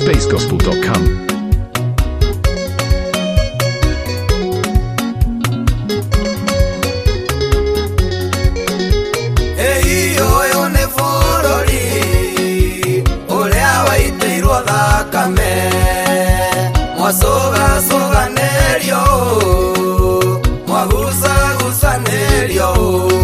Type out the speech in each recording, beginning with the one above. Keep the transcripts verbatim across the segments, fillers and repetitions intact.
space gospel dot com. Soga soga nerio, mwagusa gusa nerio,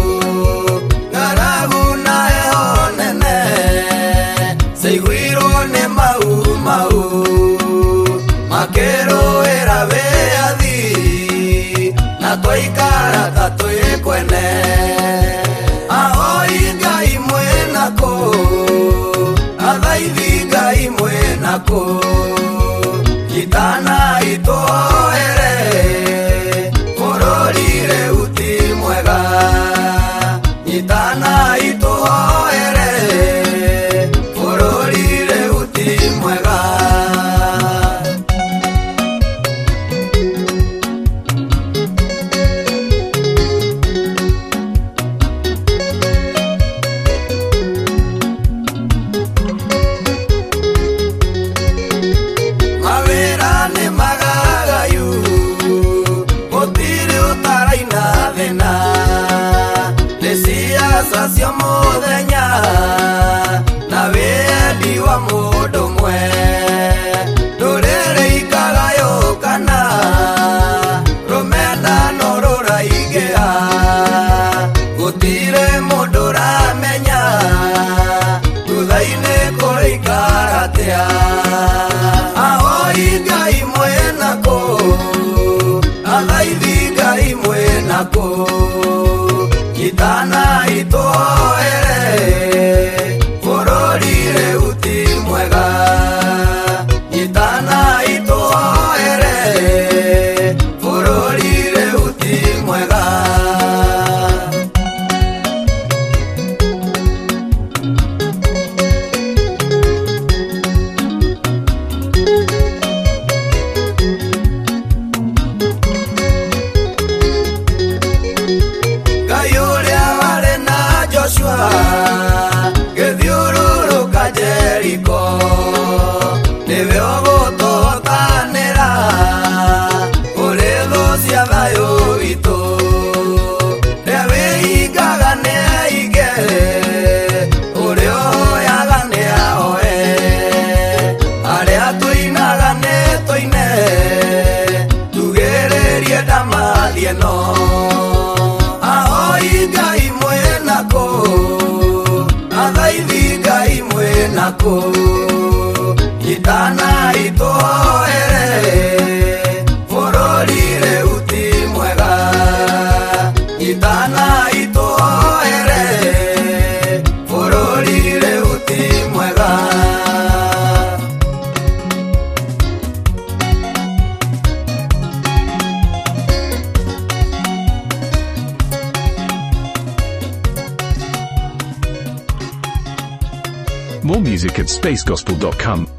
garaguna eho nene, seiguiro ne mau mau, makero era beadi, na toikara tatoi kwene, ahoi gai mwenako, adaivi gai mwenako. Gitana itoere, fororire uti mwega. Gitana itoere, fororire uti mwega. Sacio modenya na bendi wa mundo mwe dorere ikagayo kana romena norora igea gutire mundo ramenya tuthaine kore ikaratea ahoi ngai mwenako athaithi ngai mwenako. Gitana itoere, fororire uti mwega. Gitana itoere, fororire uti mwega. Que diururu Jericho ne veo voto tanera oledo sia dayo ito te vei gane ige oreo ya gane oe are atuina gane toine tugererie damalieno ahoi gai mwenako adaivi gai mwenako. Gitana itoere, fororire uti mwega. Gitana itoere, fororire uti mwega. More music at space gospel dot com.